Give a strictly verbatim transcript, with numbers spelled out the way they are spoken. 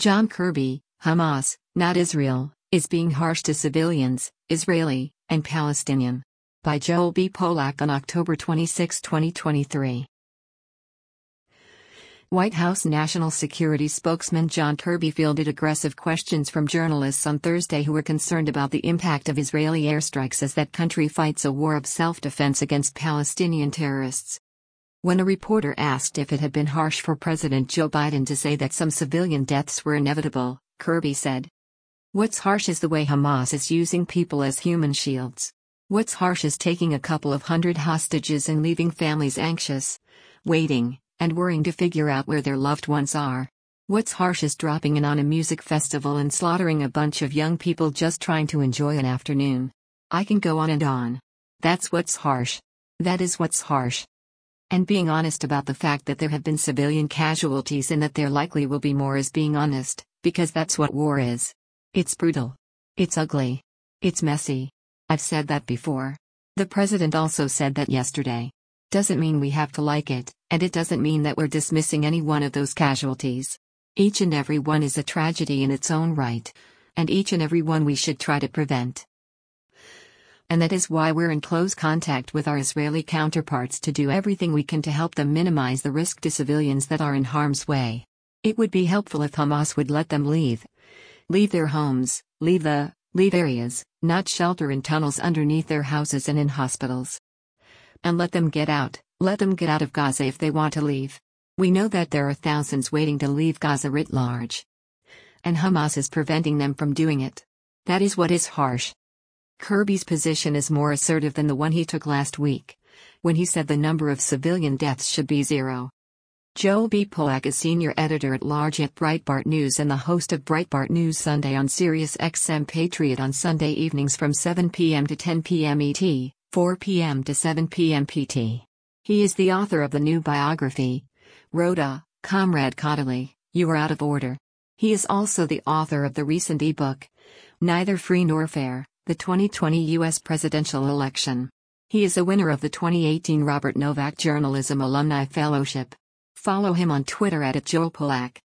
John Kirby, Hamas, not Israel, is being harsh to civilians, Israeli, and Palestinian. By Joel B. Polak on October twenty-sixth, twenty twenty-three. White House National Security spokesman John Kirby fielded aggressive questions from journalists on Thursday who were concerned about the impact of Israeli airstrikes as that country fights a war of self-defense against Palestinian terrorists. When a reporter asked if it had been harsh for President Joe Biden to say that some civilian deaths were inevitable, Kirby said, "What's harsh is the way Hamas is using people as human shields. What's harsh is taking a couple of hundred hostages and leaving families anxious, waiting, and worrying to figure out where their loved ones are. What's harsh is dropping in on a music festival and slaughtering a bunch of young people just trying to enjoy an afternoon. I can go on and on. That's what's harsh. That is what's harsh. And being honest about the fact that there have been civilian casualties and that there likely will be more is being honest, because that's what war is. It's brutal. It's ugly. It's messy. I've said that before." The president also said that yesterday. Doesn't mean we have to like it, and it doesn't mean that we're dismissing any one of those casualties. Each and every one is a tragedy in its own right, and each and every one we should try to prevent. And that is why we're in close contact with our Israeli counterparts to do everything we can to help them minimize the risk to civilians that are in harm's way. It would be helpful if Hamas would let them leave. Leave their homes, leave the, leave areas, not shelter in tunnels underneath their houses and in hospitals. And let them get out, let them get out of Gaza if they want to leave. We know that there are thousands waiting to leave Gaza writ large. And Hamas is preventing them from doing it. That is what is harsh. Kirby's position is more assertive than the one he took last week, when he said the number of civilian deaths should be zero. Joel B. Polak is senior editor-at-large at Breitbart News and the host of Breitbart News Sunday on Sirius X M Patriot on Sunday evenings from seven p m to ten p m E T, four p m to seven p m P T. He is the author of the new biography, Rhoda, Comrade Caudaly, You Are Out of Order. He is also the author of the recent ebook, Neither Free Nor Fair, the twenty twenty U S Presidential Election. He is a winner of the twenty eighteen Robert Novak Journalism Alumni Fellowship. Follow him on Twitter at Joel Polak.